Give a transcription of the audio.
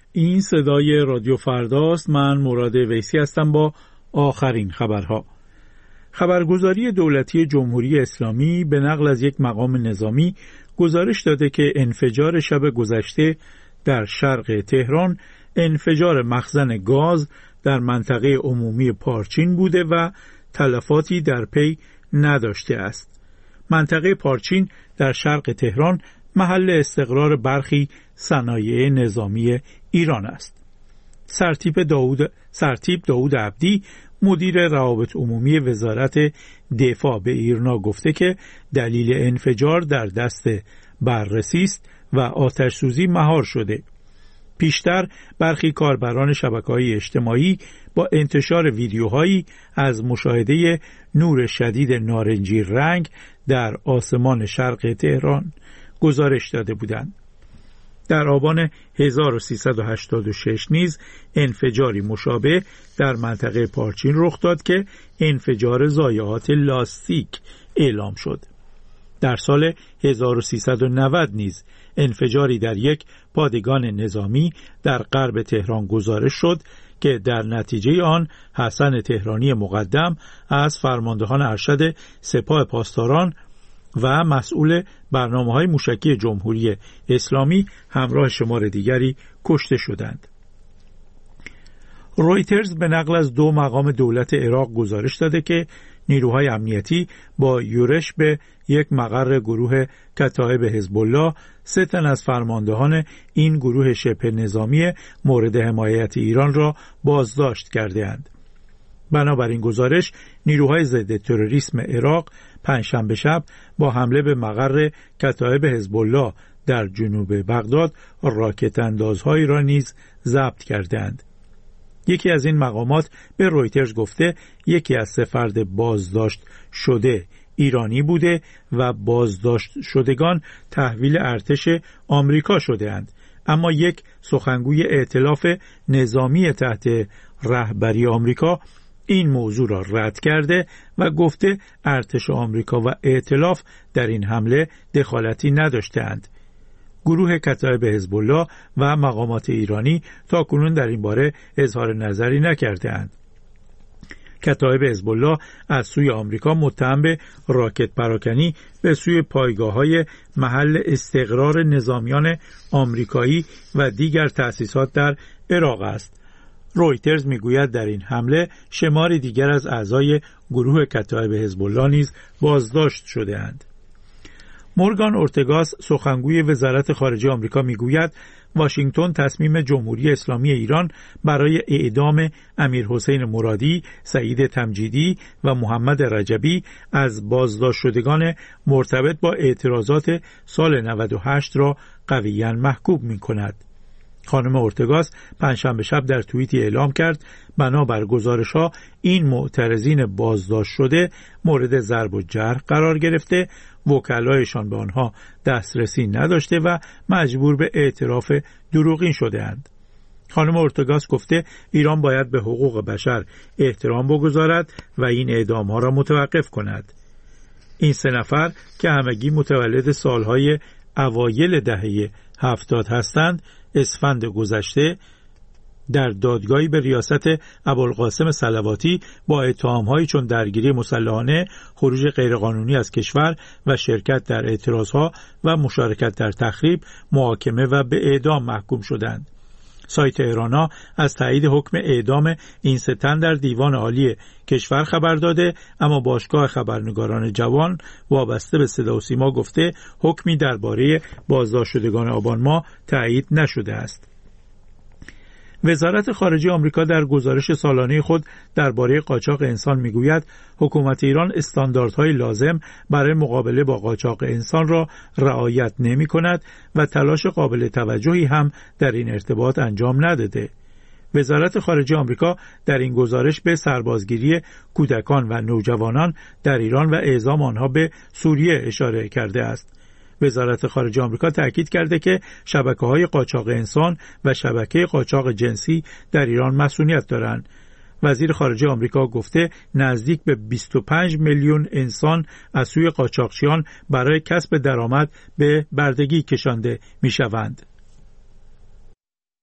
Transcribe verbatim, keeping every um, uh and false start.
این صدای رادیو فرداست. من مراد ویسی هستم با آخرین خبرها. خبرگزاری دولتی جمهوری اسلامی به نقل از یک مقام نظامی گزارش داده که انفجار شب گذشته در شرق تهران انفجار مخزن گاز در منطقه عمومی پارچین بوده و تلفاتی در پی نداشته است. منطقه پارچین در شرق تهران محل استقرار برخی صنایع نظامی ایران است. سرتیپ داود سرتیپ داود عبدی مدیر روابط عمومی وزارت دفاع به ایرنا گفته که دلیل انفجار در دست بررسی است و آتش سوزی مهار شده. پیشتر برخی کاربران شبکه‌های اجتماعی با انتشار ویدیوهایی از مشاهده نور شدید نارنجی رنگ در آسمان شرق تهران گزارش داده بودند. در آبان هزار و سیصد و هشتاد و شش نیز انفجاری مشابه در منطقه پارچین رخ داد که انفجار ضایعات لاستیک اعلام شد. در سال هزار و سیصد و نود نیز انفجاری در یک پادگان نظامی در غرب تهران گزارش شد که در نتیجه آن حسن تهرانی مقدم از فرماندهان ارشد سپاه پاسداران و مسئول برنامه‌های موشکی جمهوری اسلامی همراه شمار دیگری کشته شدند. رویترز به نقل از دو مقام دولت عراق گزارش داده که نیروهای امنیتی با یورش به یک مقر گروه کتایب حزب الله سه تن از فرماندهان این گروه شبه نظامی مورد حمایت ایران را بازداشت کرده‌اند. بنابراین گزارش نیروهای ضد تروریسم عراق پنجشنبه شب با حمله به مقر کتایب حزب الله در جنوب بغداد راکت اندازهایی را نیز ضبط کردند. یکی از این مقامات به رویترز گفته یکی از سه فرد بازداشت شده ایرانی بوده و بازداشت شدگان تحویل ارتش آمریکا شده‌اند، اما یک سخنگوی ائتلاف نظامی تحت رهبری آمریکا این موضوع را رد کرده و گفته ارتش آمریکا و ائتلاف در این حمله دخالتی نداشته‌اند. گروه کتایب حزب الله و مقامات ایرانی تاکنون در این باره اظهار نظری نکرده‌اند. کتایب حزب الله از سوی آمریکا متهم به راکت پراکنی به سوی پایگاه‌های محل استقرار نظامیان آمریکایی و دیگر تأسیسات در عراق است. رویترز میگوید در این حمله شماری دیگر از اعضای گروه کتایب حزب الله نیز بازداشت شده‌اند. مورگان اورتگاس سخنگوی وزارت خارجه آمریکا میگوید واشنگتن تصمیم جمهوری اسلامی ایران برای اعدام امیر حسین مرادی، سعید تمجیدی و محمد رجبی از بازداشت شدگان مرتبط با اعتراضات سال نود و هشت را قویاً محکوم می‌کند. خانم اورتگاس پنجشنبه شب در توییتی اعلام کرد بنابر گزارش‌ها این معترضین بازداشت شده مورد ضرب و جرح قرار گرفته، وکلایشان به آنها دسترسی نداشته و مجبور به اعتراف دروغین شده‌اند. خانم اورتگاس گفته ایران باید به حقوق بشر احترام بگذارد و این اعدام‌ها را متوقف کند. این سه نفر که همگی متولد سالهای اوایل دهه هفتاد هستند، اسفند گذشته در دادگاهی به ریاست ابوالقاسم صلواتی با اتهام‌هایی چون درگیری مسلحانه، خروج غیرقانونی از کشور و شرکت در اعتراضها و مشارکت در تخریب محاکمه و به اعدام محکوم شدند. سایت ایرانا از تایید حکم اعدام این سه تن در دیوان عالی کشور خبر داده، اما باشگاه خبرنگاران جوان وابسته به صدا و سیما گفته حکمی درباره بازداشت شدگان آبان ماه تایید نشده است. وزارت خارجه آمریکا در گزارش سالانه خود درباره قاچاق انسان میگوید حکومت ایران استانداردهای لازم برای مقابله با قاچاق انسان را رعایت نمی کند و تلاش قابل توجهی هم در این ارتباط انجام نداده. وزارت خارجه آمریکا در این گزارش به سربازگیری کودکان و نوجوانان در ایران و اعزام آنها به سوریه اشاره کرده است. وزارت خارجه آمریکا تأکید کرده که شبکه‌های قاچاق انسان و شبکه قاچاق جنسی در ایران مسئولیت دارند. وزیر خارجه آمریکا گفته نزدیک به بیست و پنج میلیون انسان از سوی قاچاقچیان برای کسب درآمد به بردگی کشانده می‌شوند.